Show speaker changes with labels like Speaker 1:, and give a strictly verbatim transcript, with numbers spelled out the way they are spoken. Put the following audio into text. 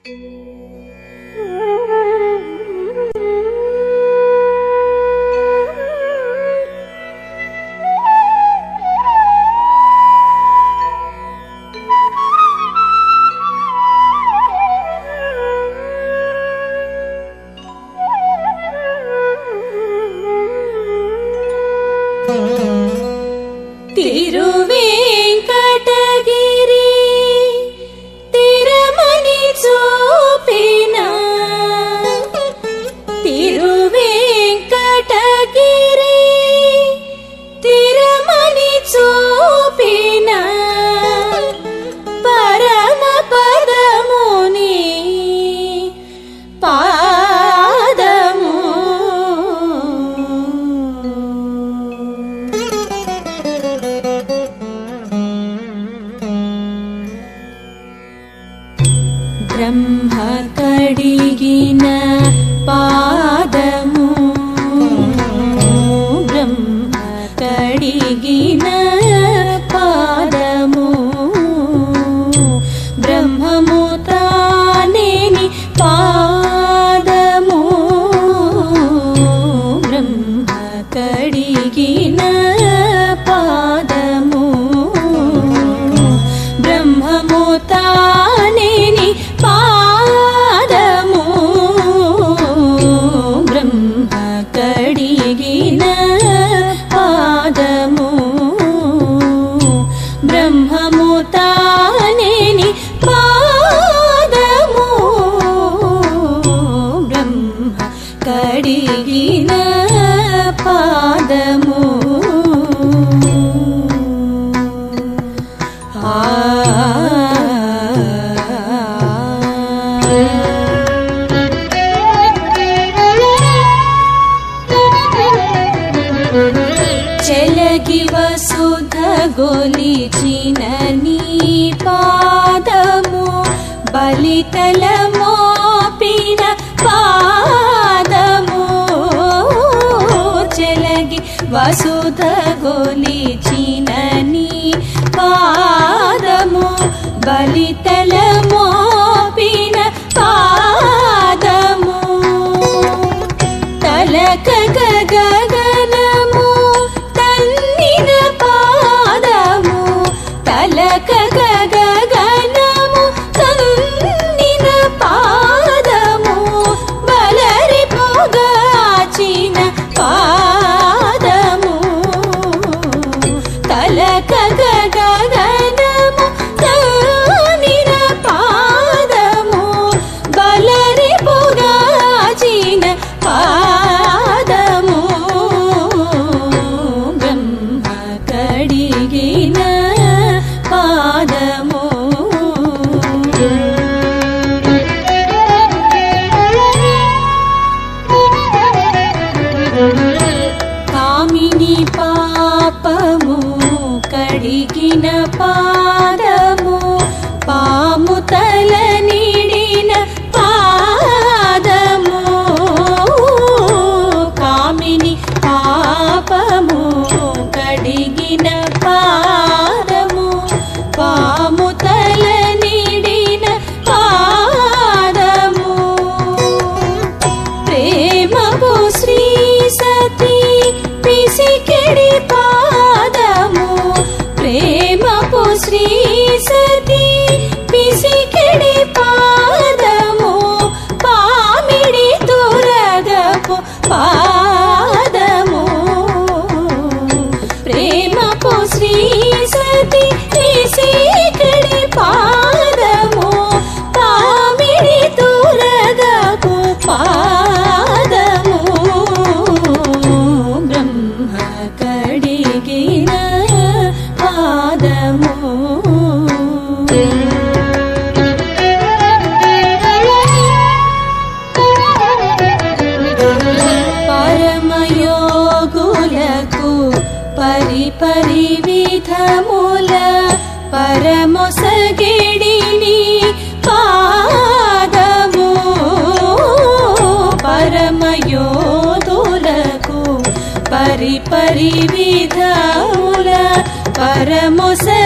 Speaker 1: ब्रह्म कडिगिन पादमु ब्रह्म कडिगिन पादमु ब्रह्ममु तानेनि पादमु ब्रह्म कडिगिन पादमु ब्रह्ममु तानेनि पादमु ब्रह्म कडिगिन पादमु ब्रह्ममु तानेनि पादमु ब्रह्म कडिगिन पादमु చెలగి వసుధ గొలిచిన నీ పాదము బలితల మోపిన పాదము చెలగి వసుధ గొలిచిన నీ పాదము బలితల మోపిన పాదము తలక గగనము తన్నిన పాదము తలక గగనము తన్నిన పాదము బలరి పొగాచిన పాదము తలక గగనము తన్నిన పాదము బలరి పొగాచిన పాదము బ్రహ్మ కడిగిన పాదము కామిని పాపము కడిగిన పాదము పాము తల నిడిన పాదము కామిని పాపము కడిగిన పాదము పాము తల నిడిన పాదము ప్రేమపు శ్రీ సతీ పిసికెడి పాదము ప్రేమపు శ్రీ సతీ పిసికెడి పాదము పామిడి తురగపు పాదము ప్రేమపు శ్రీ సతీ పిసికెడి పాదము పామిడి తురగపు పాదము బ్రహ్మ కడిగిన పాదము పరమయోగులకు పరి పరి విధముల పరమొసగిడిని పాదము పరమయోధులకు పరి పరి విధముల పరమొస